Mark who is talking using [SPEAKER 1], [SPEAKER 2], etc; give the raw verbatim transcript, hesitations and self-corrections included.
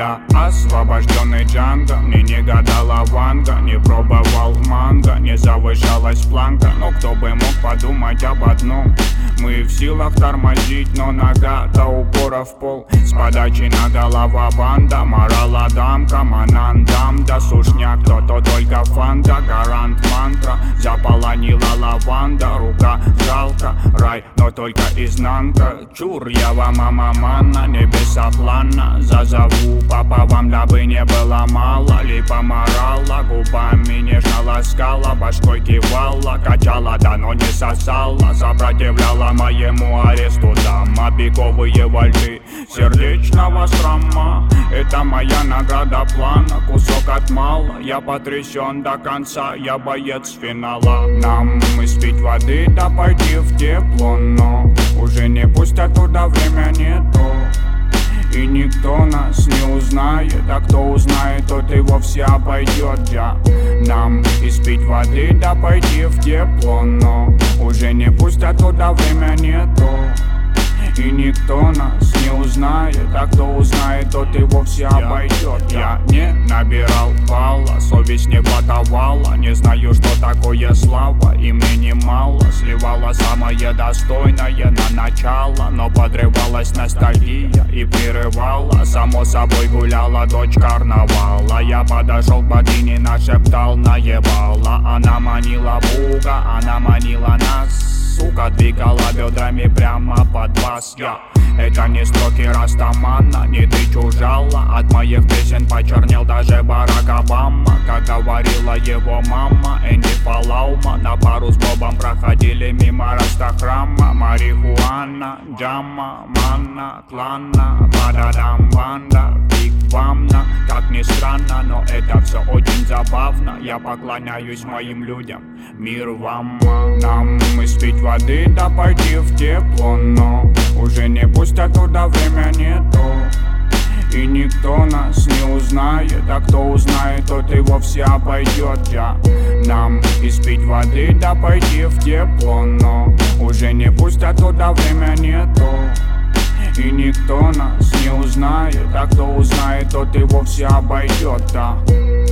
[SPEAKER 1] Я освобожденный Джанго, мне не гадала Ванга, не пробовал манго, не завышалась планка. Но кто бы мог подумать об одном: мы в силах тормозить, но нога до упора в пол. С подачи на голова банда, морала дамка, манандам, да сушняк, то-то только фанта, гарант мантра. Заполонила лаванда, рука жалко, рай, но только изнанка. Чур, я вам мама манна, небеса плана. Зазову папа вам, дабы не было мало. Липа морала, губами нежно ласкала, башкой кивала, качала, да но не сосала. Сопротивляла моему аресту дама, беговые вальты сердечного срама. Это моя награда плана, кусок от мала. Я потрясен до конца, я боец финала. Нам испить воды, да пойти в тепло, но уже не пустят туда, время нету. И никто нас не узнает, а кто узнает, тот и вовсе обойдет. Я нам испить воды, да пойти в тепло, но уже не пустят туда, время нету. И никто нас не узнает, а кто узнает, тот и вовсе обойдет. Я не набирал балла, совесть не подавала. Не знаю, что такое слава, и мне немало. Сливала самое достойное на начало, но подрывалась ностальгия и прерывала. Само собой гуляла дочь карнавала. Я подошел к богине, нашептал, наебала. Она манила Бога, она манила нас. Сука двигала бедрами прямо под бас. Я это не строки Растамана, не ты чужала. От моих песен почернел даже Барак Обама. Как говорила его мама, Энди Фалаума. На пару с Бобом проходили мимо Растахрама. Марихуана, джама, манна, клана, бададам, банда, биг вамна. Как ни странно, но это все очень забавно. Я поклоняюсь моим людям, мир вам. Нам испить воды, да пойти в тепло, но уже не пустят туда, время нету. И никто нас не узнает, а кто узнает, тот и вовсе обойдет. Я нам испить воды, да пойти в тепло, но уже не пустят туда, время нету. И никто нас не узнает, а кто узнает, тот и вовсе обойдет, да.